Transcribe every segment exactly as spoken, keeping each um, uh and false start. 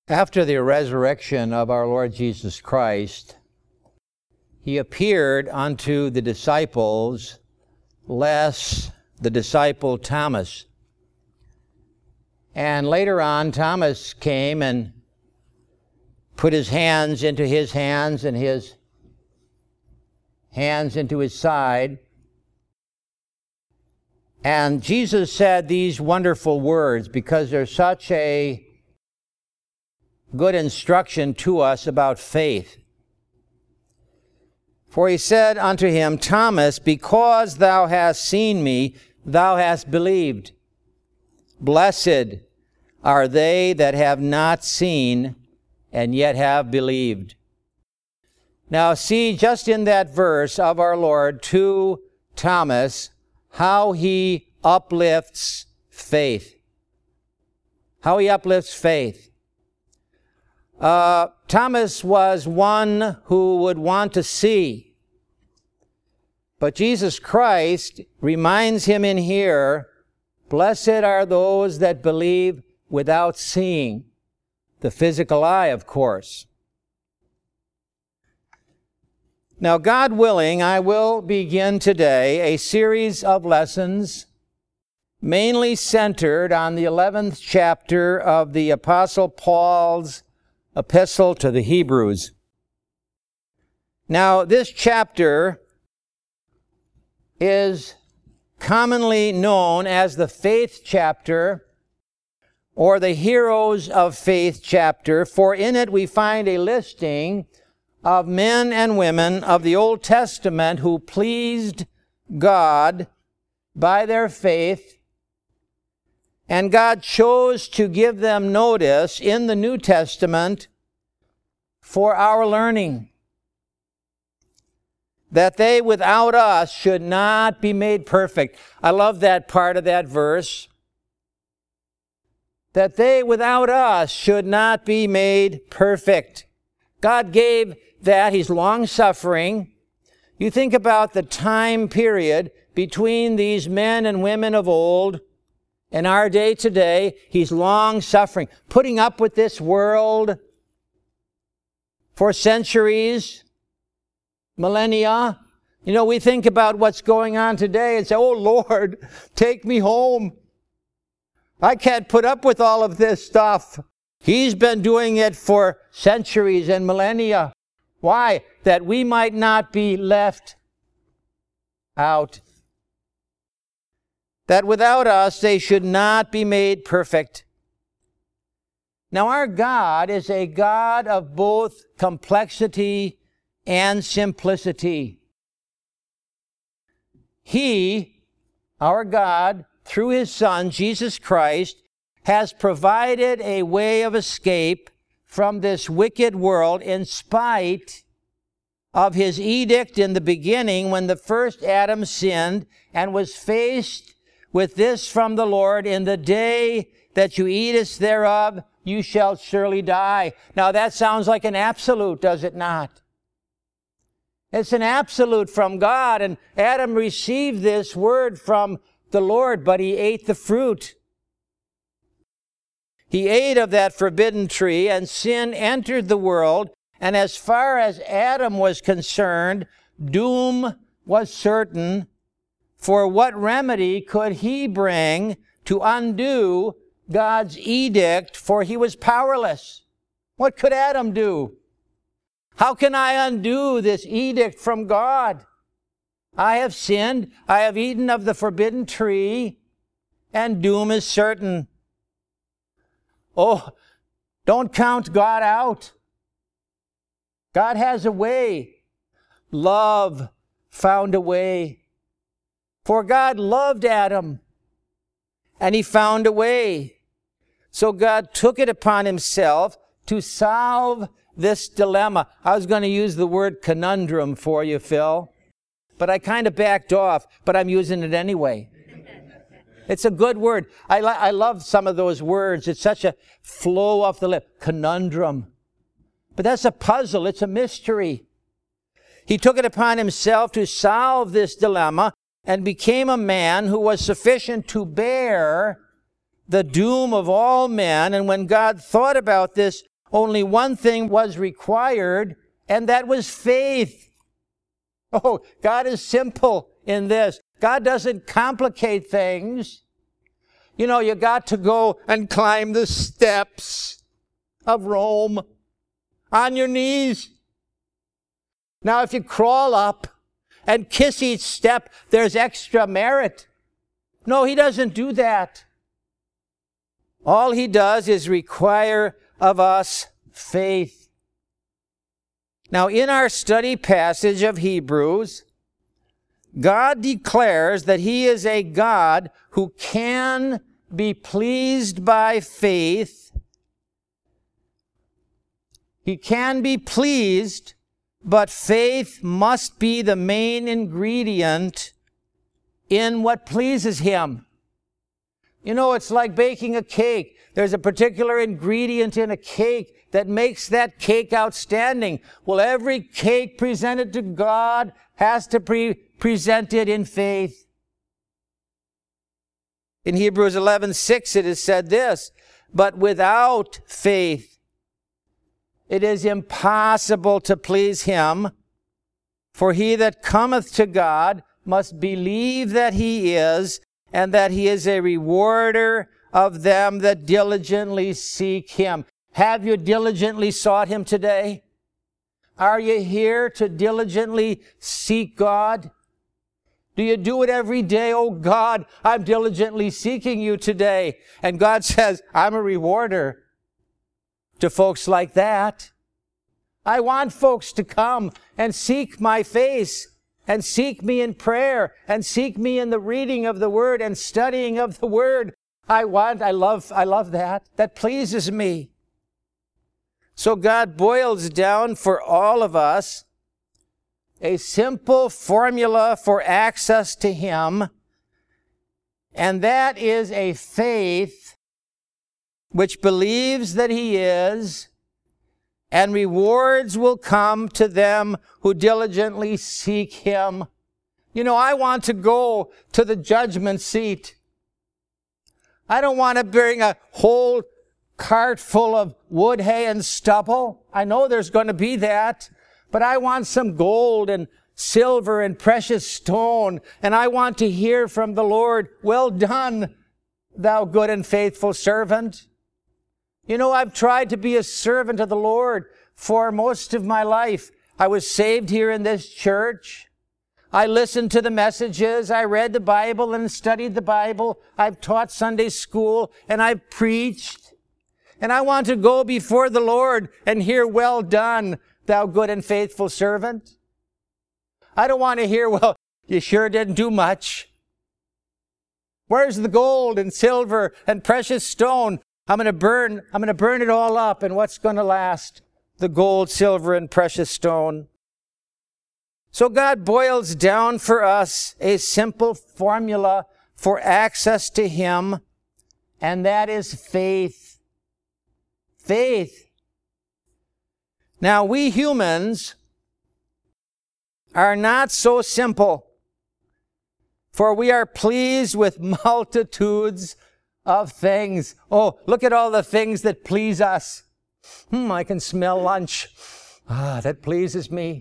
After the resurrection of our Lord Jesus Christ, he appeared unto the disciples, less the disciple Thomas. And later on, Thomas came and put his hands into his hands and his hands into his side. And Jesus said these wonderful words because they're such a good instruction to us about faith. For he said unto him, Thomas, because thou hast seen me, thou hast believed. Blessed are they that have not seen and yet have believed. Now see, just in that verse of our Lord to Thomas, how he uplifts faith. How he uplifts faith. Uh, Thomas was one who would want to see. But Jesus Christ reminds him in here, blessed are those that believe without seeing. The physical eye, of course. Now, God willing, I will begin today a series of lessons mainly centered on the eleventh chapter of the Apostle Paul's Epistle to the Hebrews. Now, this chapter is commonly known as the faith chapter or the heroes of faith chapter, for in it we find a listing of men and women of the Old Testament who pleased God by their faith, and God chose to give them notice in the New Testament for our learning, that they without us should not be made perfect. I love that part of that verse. That they without us should not be made perfect. God gave that. He's long-suffering. You think about the time period between these men and women of old and our day today. He's long-suffering, putting up with this world for centuries, millennia. You know, we think about what's going on today and say, oh, Lord, take me home. I can't put up with all of this stuff. He's been doing it for centuries and millennia. Why? That we might not be left out. That without us they should not be made perfect. Now our God is a God of both complexity and simplicity. He, our God, through His Son, Jesus Christ, has provided a way of escape from this wicked world in spite of His edict in the beginning when the first Adam sinned and was faced with this from the Lord, in the day that you eatest thereof, you shall surely die. Now that sounds like an absolute, does it not? It's an absolute from God, and Adam received this word from the Lord, but he ate the fruit. He ate of that forbidden tree, and sin entered the world, and as far as Adam was concerned, doom was certain. For what remedy could he bring to undo God's edict? For he was powerless. What could Adam do? How can I undo this edict from God? I have sinned, I have eaten of the forbidden tree, and doom is certain. Oh, don't count God out. God has a way. Love found a way. For God loved Adam, and He found a way. So God took it upon Himself to solve this dilemma. I was going to use the word conundrum for you, Phil, but I kind of backed off, but I'm using it anyway. It's a good word. I, li- I love some of those words. It's such a flow off the lip. Conundrum. But that's a puzzle. It's a mystery. He took it upon Himself to solve this dilemma and became a man who was sufficient to bear the doom of all men. And when God thought about this Only one thing was required, and that was faith. Oh, God is simple in this. God doesn't complicate things. You know, you got to go and climb the steps of Rome on your knees. Now, if you crawl up and kiss each step, there's extra merit. No, he doesn't do that. All he does is require of us faith. Now, in our study passage of Hebrews, God declares that he is a God who can be pleased by faith. He can be pleased, but faith must be the main ingredient in what pleases him. You know, it's like baking a cake. There's a particular ingredient in a cake that makes that cake outstanding. Well, every cake presented to God has to be presented in faith. In Hebrews eleven six, it is said this, but without faith, it is impossible to please him. For he that cometh to God must believe that he is, and that he is a rewarder of them that diligently seek him. Have you diligently sought him today? Are you here to diligently seek God? Do you do it every day? Oh God, I'm diligently seeking you today. And God says, I'm a rewarder to folks like that. I want folks to come and seek my face, and seek me in prayer, and seek me in the reading of the Word and studying of the Word. I want, I love, I love that. That pleases me. So God boils down for all of us a simple formula for access to him, and that is a faith which believes that he is, and rewards will come to them who diligently seek him. You know, I want to go to the judgment seat. I don't want to bring a whole cart full of wood, hay, and stubble. I know there's going to be that, but I want some gold and silver and precious stone, and I want to hear from the Lord, well done, thou good and faithful servant. You know, I've tried to be a servant of the Lord for most of my life. I was saved here in this church. I listened to the messages. I read the Bible and studied the Bible. I've taught Sunday school and I've preached. And I want to go before the Lord and hear, well done, thou good and faithful servant. I don't want to hear, well, you sure didn't do much. Where's the gold and silver and precious stone? I'm going to burn, I'm going to burn it all up, and what's going to last? The gold, silver, and precious stone. So God boils down for us a simple formula for access to him, and that is faith. Faith. Now, we humans are not so simple, for we are pleased with multitudes of things. Oh, look at all the things that please us. Hmm, I can smell lunch. Ah, that pleases me.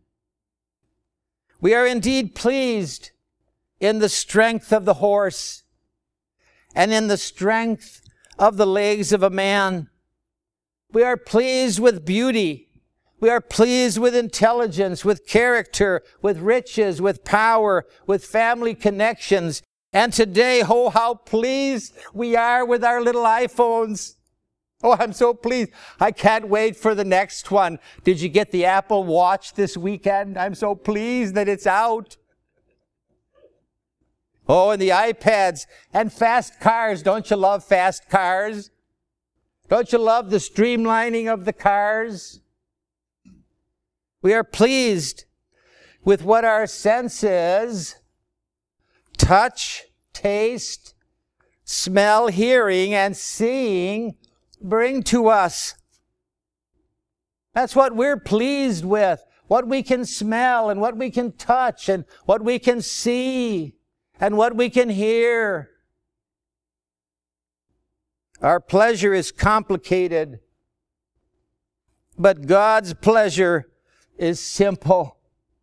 We are indeed pleased in the strength of the horse and in the strength of the legs of a man. We are pleased with beauty. We are pleased with intelligence, with character, with riches, with power, with family connections. And today, oh, how pleased we are with our little iPhones. Oh, I'm so pleased. I can't wait for the next one. Did you get the Apple Watch this weekend? I'm so pleased that it's out. Oh, and the iPads and fast cars. Don't you love fast cars? Don't you love the streamlining of the cars? We are pleased with what our senses, touch, taste, smell, hearing, and seeing bring to us. That's what we're pleased with. What we can smell and what we can touch and what we can see and what we can hear. Our pleasure is complicated But God's pleasure is simple.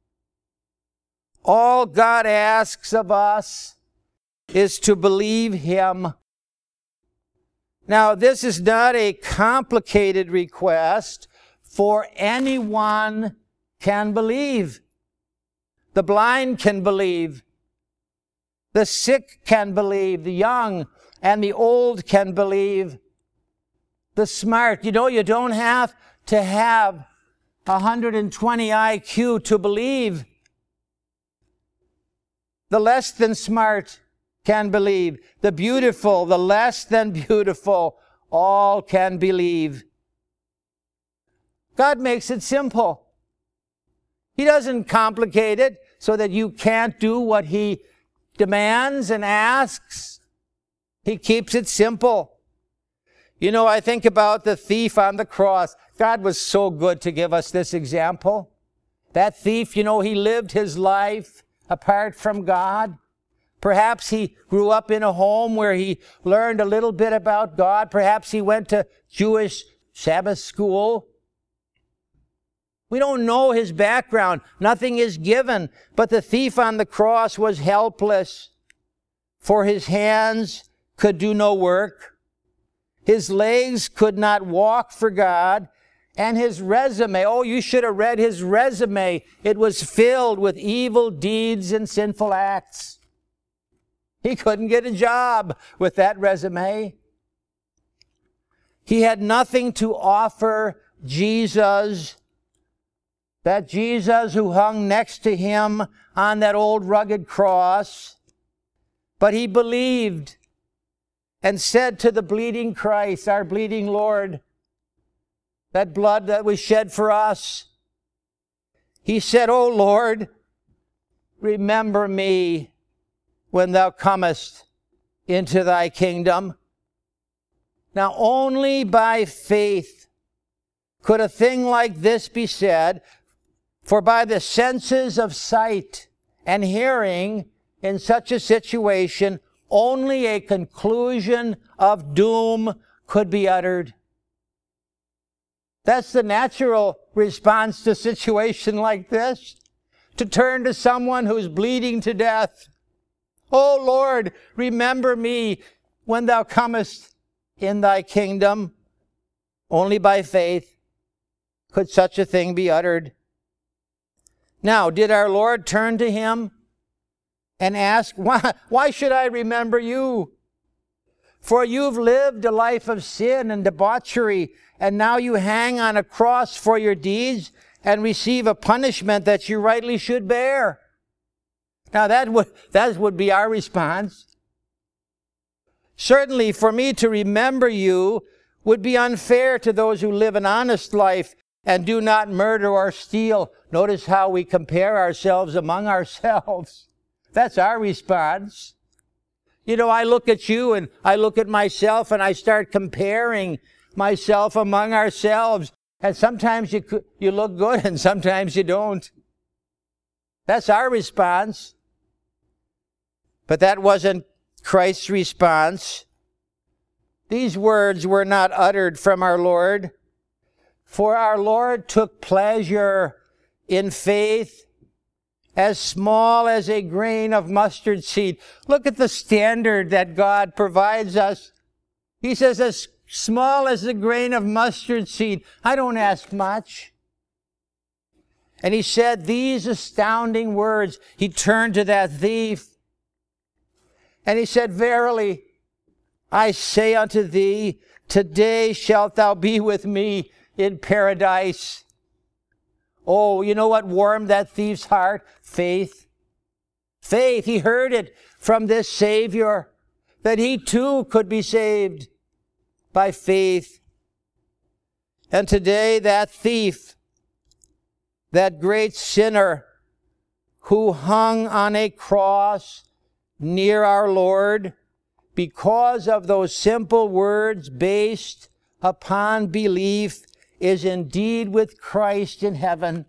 All God asks of us is to believe Him. Now, this is not a complicated request, for anyone can believe. The blind can believe. The sick can believe. The young and the old can believe. The smart. You know, you don't have to have one hundred twenty I Q to believe. The less than smart can believe. The beautiful, the less than beautiful, all can believe. God makes it simple. He doesn't complicate it so that you can't do what He demands and asks. He keeps it simple. You know, I think about the thief on the cross. God was so good to give us this example. That thief, you know, he lived his life apart from God. Perhaps he grew up in a home where he learned a little bit about God. Perhaps he went to Jewish Sabbath school. We don't know his background. Nothing is given. But the thief on the cross was helpless, for his hands could do no work. His legs could not walk for God. And his resume, oh, you should have read his resume. It was filled with evil deeds and sinful acts. He couldn't get a job with that resume. He had nothing to offer Jesus. That Jesus who hung next to him on that old rugged cross. But he believed and said to the bleeding Christ, our bleeding Lord, that blood that was shed for us, he said, "O Lord, remember me when thou comest into thy kingdom." Now only by faith could a thing like this be said, for by the senses of sight and hearing in such a situation, only a conclusion of doom could be uttered. That's the natural response to a situation like this, to turn to someone who's bleeding to death. "O Lord, remember me when thou comest in thy kingdom." Only by faith could such a thing be uttered. Now, did our Lord turn to him and ask, why, why should I remember you? For you've lived a life of sin and debauchery, and now you hang on a cross for your deeds and receive a punishment that you rightly should bear. Now that would, that would be our response. Certainly for me to remember you would be unfair to those who live an honest life and do not murder or steal. Notice how we compare ourselves among ourselves. That's our response. You know, I look at you and I look at myself and I start comparing myself among ourselves. And sometimes you, you look good and sometimes you don't. That's our response. But that wasn't Christ's response. These words were not uttered from our Lord. For our Lord took pleasure in faith as small as a grain of mustard seed. Look at the standard that God provides us. He says, as small as a grain of mustard seed. I don't ask much. And he said these astounding words. He turned to that thief and he said, "Verily, I say unto thee, today shalt thou be with me in paradise." Oh, you know what warmed that thief's heart? Faith. Faith. He heard it from this Savior, that he too could be saved by faith. And today that thief, that great sinner who hung on a cross near our Lord, because of those simple words based upon belief, is indeed with Christ in heaven.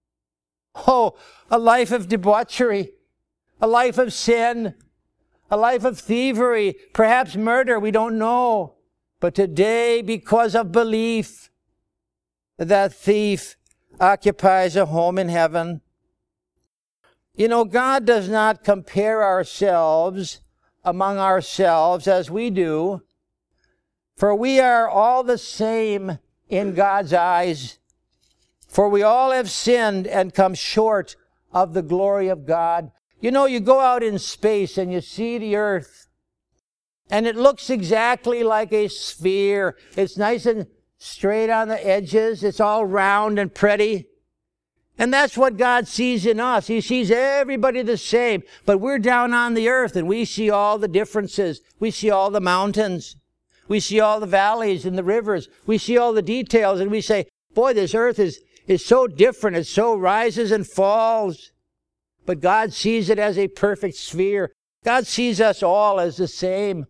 Oh, a life of debauchery, a life of sin, a life of thievery, perhaps murder, we don't know. But today, because of belief, that thief occupies a home in heaven. You know, God does not compare ourselves among ourselves as we do, for we are all the same in God's eyes. For we all have sinned and come short of the glory of God. You know, you go out in space and you see the earth, and it looks exactly like a sphere. It's nice and straight on the edges. It's all round and pretty. And that's what God sees in us. He sees everybody the same. But we're down on the earth and we see all the differences. We see all the mountains. We see all the valleys and the rivers. We see all the details and we say, boy, this earth is, is so different. It so rises and falls. But God sees it as a perfect sphere. God sees us all as the same.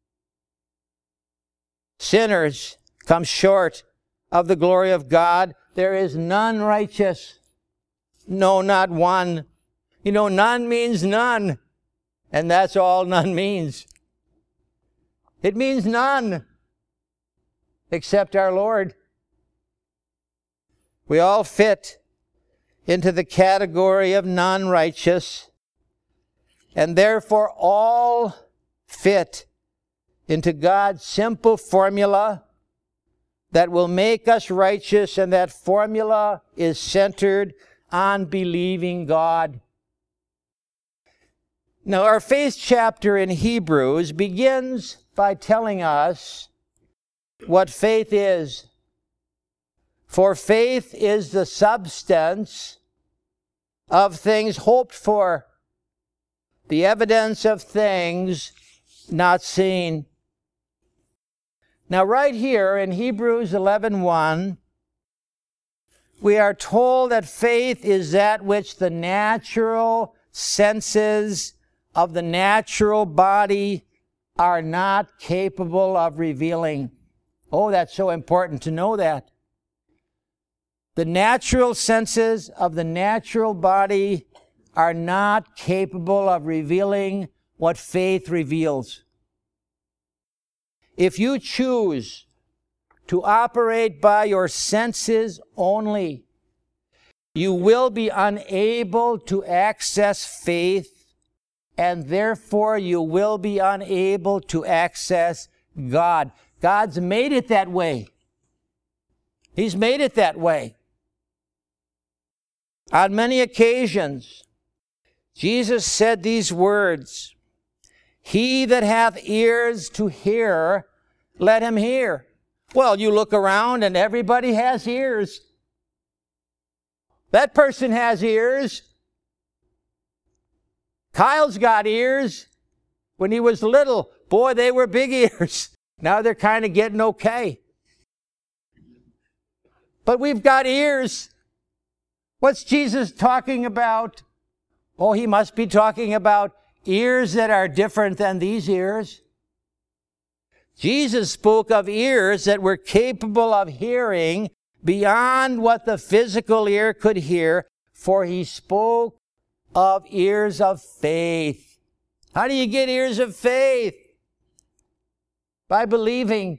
Sinners come short of the glory of God. There is none righteous. No, not one. You know, none means none. And that's all none means. It means none except our Lord. We all fit into the category of non-righteous, and therefore all fit into God's simple formula that will make us righteous, and that formula is centered on believing God. Now, our faith chapter in Hebrews begins by telling us what faith is. For faith is the substance of things hoped for, the evidence of things not seen. Now, right here in Hebrews eleven one, we are told that faith is that which the natural senses of the natural body are not capable of revealing. Oh, that's so important to know that. The natural senses of the natural body are not capable of revealing what faith reveals. If you choose to operate by your senses only, you will be unable to access faith, and therefore you will be unable to access God. God's made it that way. He's made it that way. On many occasions, Jesus said these words, "He that hath ears to hear, let him hear." Well, you look around and everybody has ears. That person has ears. Kyle's got ears. When he was little, boy, they were big ears. Now they're kind of getting okay. But we've got ears. What's Jesus talking about? Oh, he must be talking about ears that are different than these ears. Jesus spoke of ears that were capable of hearing beyond what the physical ear could hear, for he spoke of ears of faith. How do you get ears of faith? By believing.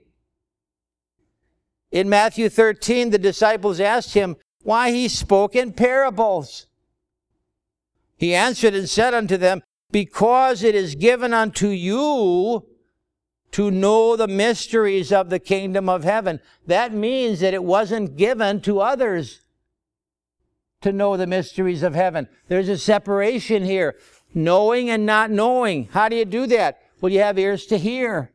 In Matthew thirteen, the disciples asked him why he spoke in parables. He answered and said unto them, "Because it is given unto you to know the mysteries of the kingdom of heaven." That means that it wasn't given to others to know the mysteries of heaven. There's a separation here. Knowing and not knowing. How do you do that? Well, you have ears to hear.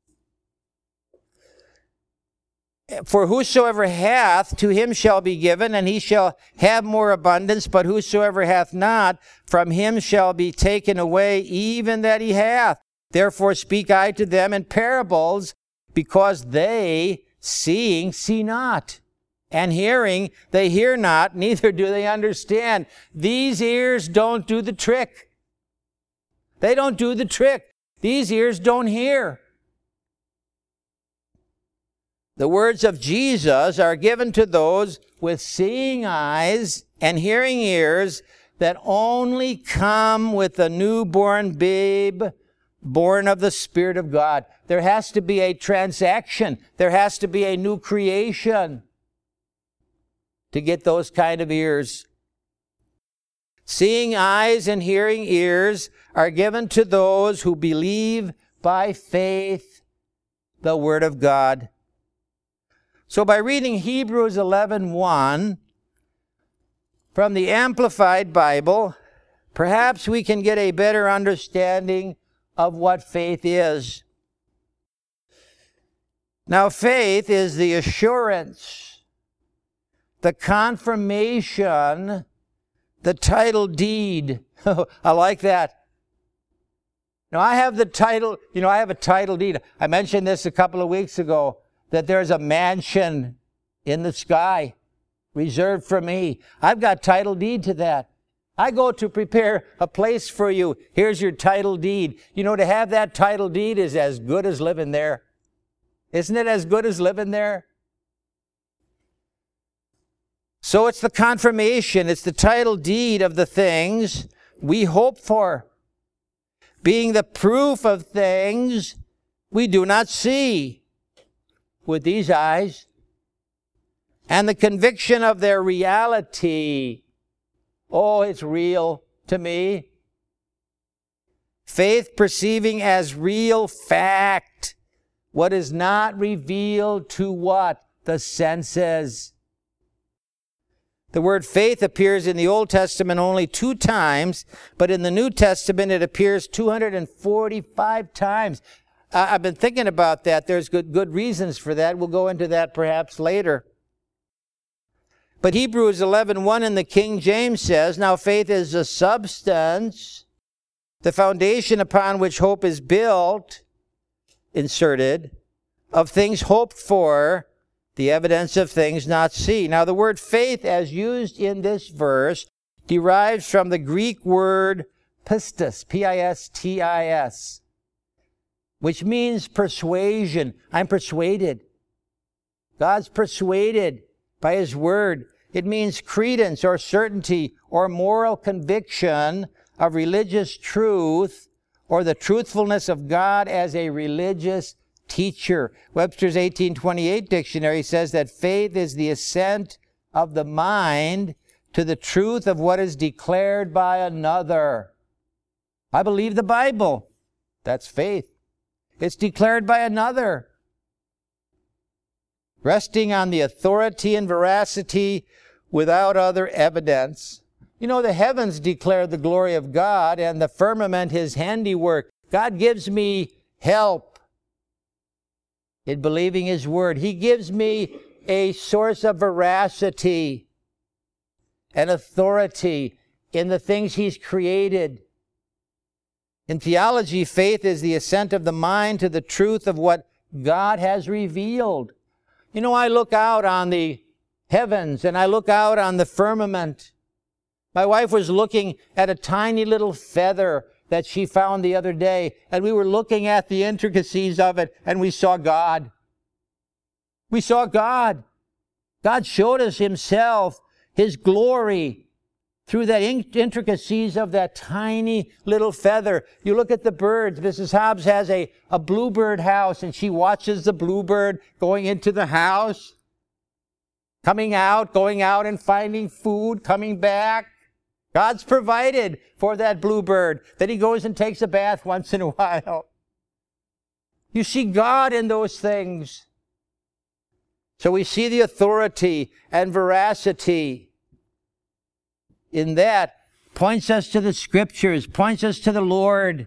For whosoever hath, to him shall be given, and he shall have more abundance. But whosoever hath not, from him shall be taken away even that he hath. Therefore speak I to them in parables, because they, seeing, see not, and hearing, they hear not, neither do they understand. These ears don't do the trick. They don't do the trick. These ears don't hear. The words of Jesus are given to those with seeing eyes and hearing ears that only come with the newborn babe born of the Spirit of God. There has to be a transaction. There has to be a new creation. to get those kind of ears. Seeing eyes and hearing ears are given to those who believe by faith the Word of God. So by reading Hebrews eleven one from the Amplified Bible, perhaps we can get a better understanding of what faith is. Now, faith is the assurance, the confirmation, the title deed. I like that. Now, I have the title, you know, I have a title deed. I mentioned this a couple of weeks ago, that there's a mansion in the sky reserved for me. I've got title deed to that. I go to prepare a place for you. Here's your title deed. You know, to have that title deed is as good as living there. Isn't it as good as living there? So it's the confirmation, it's the title deed of the things we hope for, being the proof of things we do not see with these eyes, and the conviction of their reality. Oh, it's real to me. Faith perceiving as real fact what is not revealed to what? The senses. The word faith appears in the Old Testament only two times, but in the New Testament it appears two hundred forty-five times. Uh, I've been thinking about that. There's good, good reasons for that. We'll go into that perhaps later. But Hebrews eleven one in the King James says, now faith is the substance, the foundation upon which hope is built, inserted, of things hoped for, the evidence of things not seen. Now the word faith as used in this verse derives from the Greek word pistis, P I S T I S, which means persuasion. I'm persuaded. God's persuaded by His Word. It means credence or certainty or moral conviction of religious truth or the truthfulness of God as a religious teacher. Webster's eighteen twenty-eight dictionary says that faith is the assent of the mind to the truth of what is declared by another. I believe the Bible. That's faith. It's declared by another, resting on the authority and veracity without other evidence. You know, the heavens declare the glory of God, and the firmament His handiwork. God gives me help in believing His Word. He gives me a source of veracity and authority in the things He's created. In theology, faith is the assent of the mind to the truth of what God has revealed. You know, I look out on the heavens and I look out on the firmament. My wife was looking at a tiny little feather that she found the other day, and we were looking at the intricacies of it, and we saw God. We saw God. God showed us Himself, His glory, through the intricacies of that tiny little feather. You look at the birds. Missus Hobbs has a, a bluebird house, and she watches the bluebird going into the house, coming out, going out and finding food, coming back. God's provided for that bluebird. Then he goes and takes a bath once in a while. You see God in those things. So we see the authority and veracity in that. Points us to the Scriptures, points us to the Lord.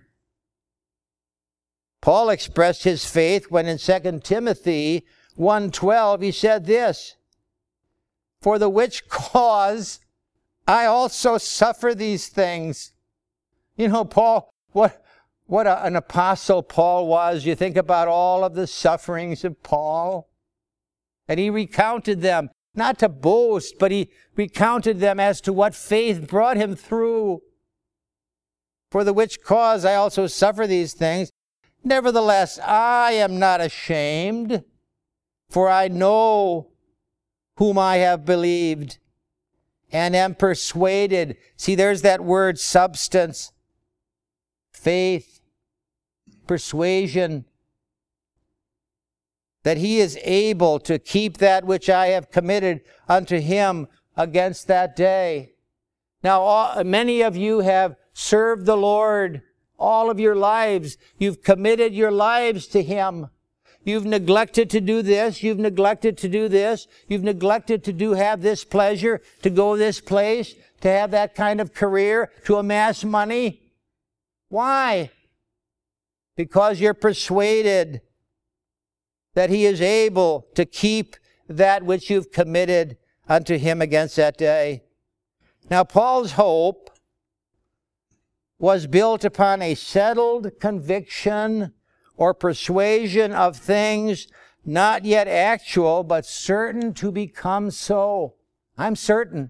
Paul expressed his faith when in Second Timothy one twelve he said this, for the which cause I also suffer these things. You know, Paul, what, what a, an apostle Paul was. You think about all of the sufferings of Paul. And he recounted them, not to boast, but he recounted them as to what faith brought him through. For the which cause I also suffer these things. Nevertheless, I am not ashamed, for I know whom I have believed, and am persuaded. See, there's that word substance, faith, persuasion, that he is able to keep that which I have committed unto him against that day. Now, all, many of you have served the Lord all of your lives. You've committed your lives to him. You've neglected to do this. You've neglected to do this. You've neglected to do have this pleasure, to go this place, to have that kind of career, to amass money. Why? Because you're persuaded that he is able to keep that which you've committed unto him against that day. Now, Paul's hope was built upon a settled conviction or persuasion of things not yet actual, but certain to become so. I'm certain.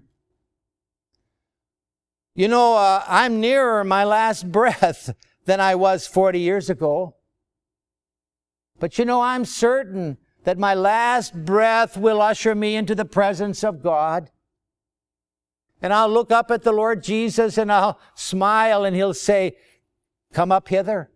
You know, uh, I'm nearer my last breath than I was forty years ago. But you know, I'm certain that my last breath will usher me into the presence of God. And I'll look up at the Lord Jesus and I'll smile and he'll say, come up hither.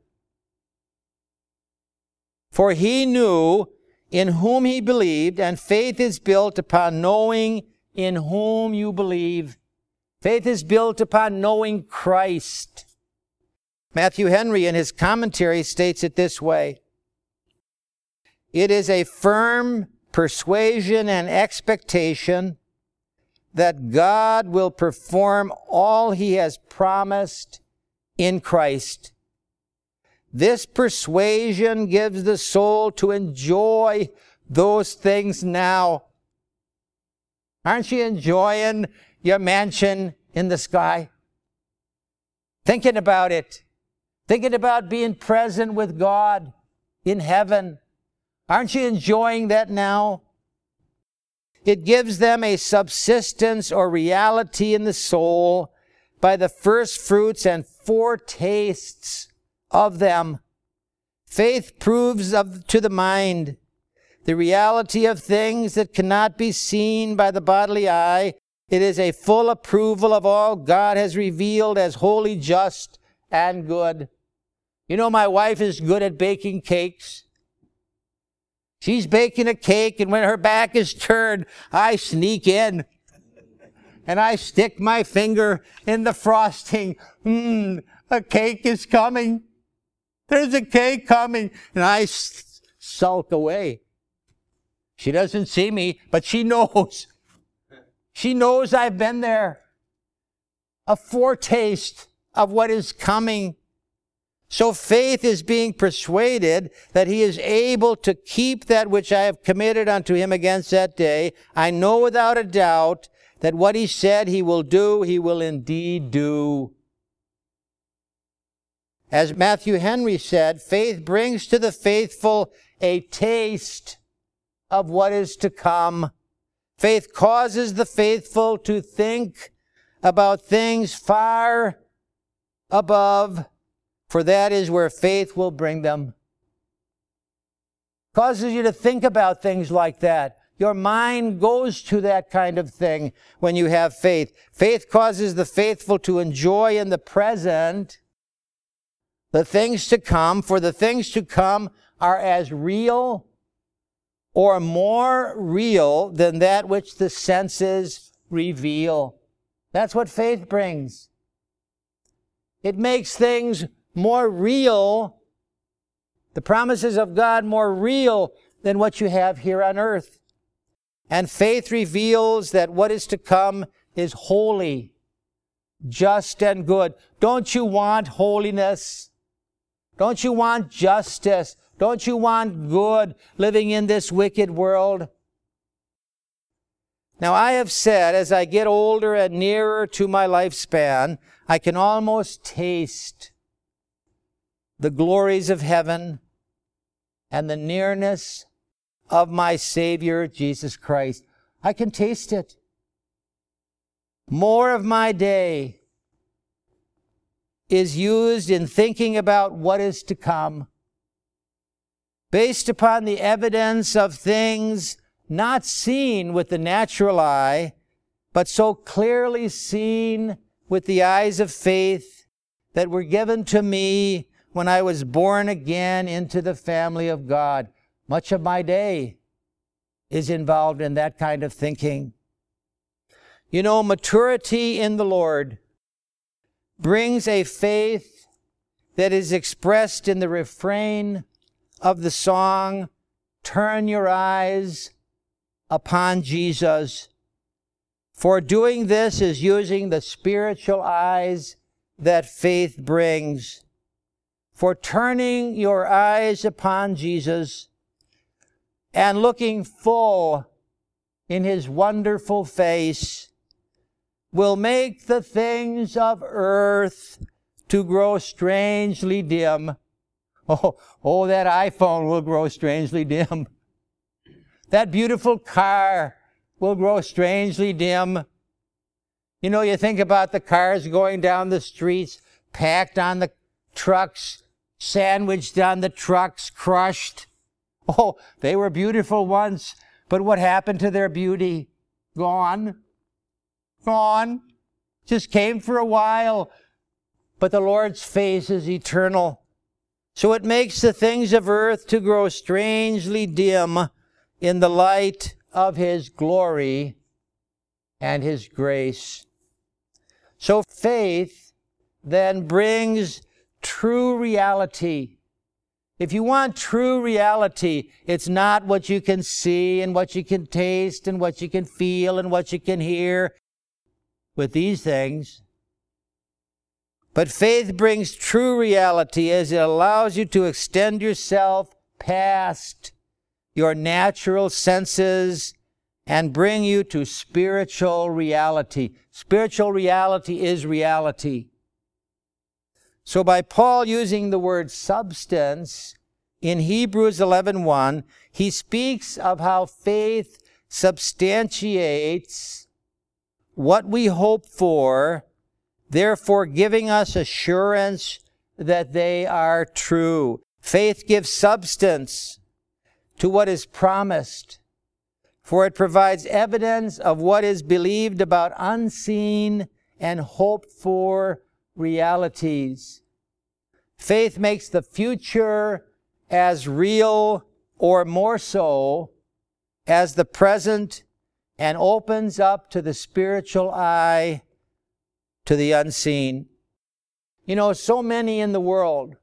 For he knew in whom he believed, and faith is built upon knowing in whom you believe. Faith is built upon knowing Christ. Matthew Henry in his commentary states it this way. It is a firm persuasion and expectation that God will perform all he has promised in Christ. This persuasion gives the soul to enjoy those things now. Aren't you enjoying your mansion in the sky? Thinking about it. Thinking about being present with God in heaven. Aren't you enjoying that now? It gives them a subsistence or reality in the soul by the first fruits and foretastes of them. Faith proves of, to the mind the reality of things that cannot be seen by the bodily eye. It is a full approval of all God has revealed as holy, just, and good. You know, my wife is good at baking cakes. She's baking a cake, and when her back is turned, I sneak in. And I stick my finger in the frosting. Mmm, a cake is coming. There's a cake coming. And I s- sulk away. She doesn't see me, but she knows. She knows I've been there. A foretaste of what is coming. So faith is being persuaded that he is able to keep that which I have committed unto him against that day. I know without a doubt that what he said he will do, he will indeed do. As Matthew Henry said, faith brings to the faithful a taste of what is to come. Faith causes the faithful to think about things far above, for that is where faith will bring them. Causes you to think about things like that. Your mind goes to that kind of thing when you have faith. Faith causes the faithful to enjoy in the present the things to come, for the things to come are as real or more real than that which the senses reveal. That's what faith brings. It makes things more real, the promises of God more real than what you have here on earth. And faith reveals that what is to come is holy, just, and good. Don't you want holiness? Don't you want justice? Don't you want good living in this wicked world? Now, I have said, as I get older and nearer to my lifespan, I can almost taste the glories of heaven and the nearness of my Savior, Jesus Christ. I can taste it. More of my day is used in thinking about what is to come, based upon the evidence of things not seen with the natural eye, but so clearly seen with the eyes of faith that were given to me when I was born again into the family of God. Much of my day is involved in that kind of thinking. You know, maturity in the Lord brings a faith that is expressed in the refrain of the song, "Turn your eyes upon Jesus." For doing this is using the spiritual eyes that faith brings. For turning your eyes upon Jesus and looking full in his wonderful face will make the things of earth to grow strangely dim. Oh, oh, that iPhone will grow strangely dim. That beautiful car will grow strangely dim. You know, you think about the cars going down the streets, packed on the trucks, sandwiched on the trucks, crushed. Oh, they were beautiful once, but what happened to their beauty? Gone. Gone. Just came for a while, but the Lord's face is eternal. So it makes the things of earth to grow strangely dim in the light of his glory and his grace. So faith then brings true reality. If you want true reality, it's not what you can see and what you can taste and what you can feel and what you can hear with these things. But faith brings true reality as it allows you to extend yourself past your natural senses and bring you to spiritual reality. Spiritual reality is reality. So by Paul using the word substance in Hebrews eleven one, he speaks of how faith substantiates what we hope for, therefore giving us assurance that they are true. Faith gives substance to what is promised, for it provides evidence of what is believed about unseen and hoped for realities. Faith makes the future as real or more so as the present and opens up to the spiritual eye to the unseen. You know, so many in the world,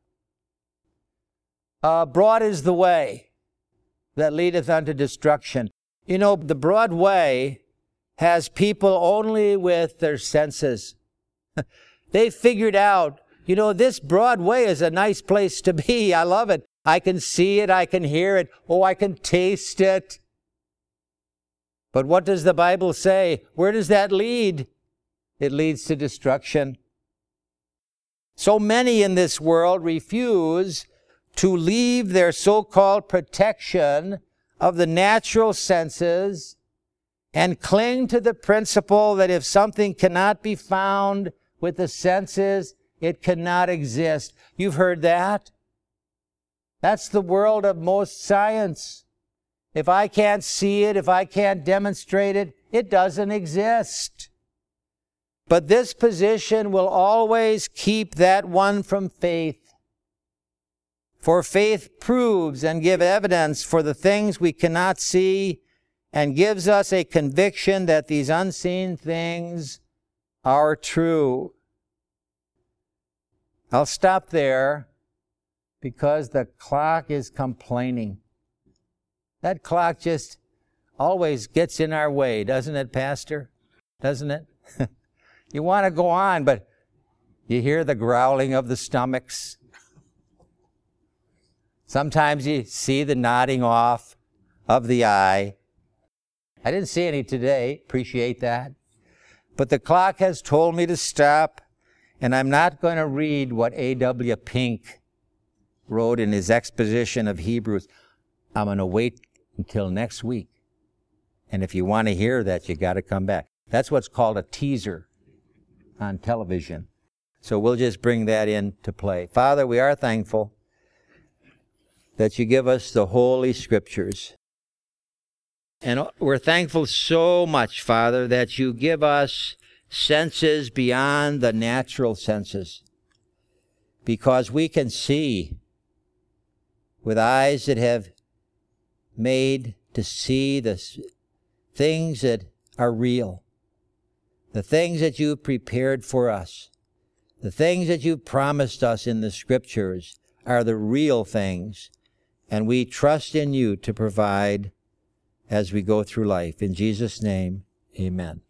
uh, broad is the way that leadeth unto destruction. You know, the broad way has people only with their senses. They figured out, you know, this broad way is a nice place to be. I love it. I can see it. I can hear it. Oh, I can taste it. But what does the Bible say? Where does that lead? It leads to destruction. So many in this world refuse to leave their so-called protection of the natural senses and cling to the principle that if something cannot be found with the senses, it cannot exist. You've heard that? That's the world of most science. If I can't see it, if I can't demonstrate it, it doesn't exist. But this position will always keep that one from faith. For faith proves and gives evidence for the things we cannot see and gives us a conviction that these unseen things are true. I'll stop there because the clock is complaining. That clock just always gets in our way, doesn't it, Pastor? Doesn't it? You want to go on, but you hear the growling of the stomachs. Sometimes you see the nodding off of the eye. I didn't see any today. Appreciate that. But the clock has told me to stop, and I'm not going to read what A W Pink wrote in his exposition of Hebrews. I'm going to wait until next week. And if you want to hear that, you got to come back. That's what's called a teaser on television. So we'll just bring that into play. Father, we are thankful that you give us the Holy Scriptures. And we're thankful so much, Father, that you give us senses beyond the natural senses, because we can see with eyes that have made to see the things that are real, the things that you've prepared for us, the things that you've promised us in the Scriptures are the real things, and we trust in you to provide as we go through life. In Jesus' name, amen.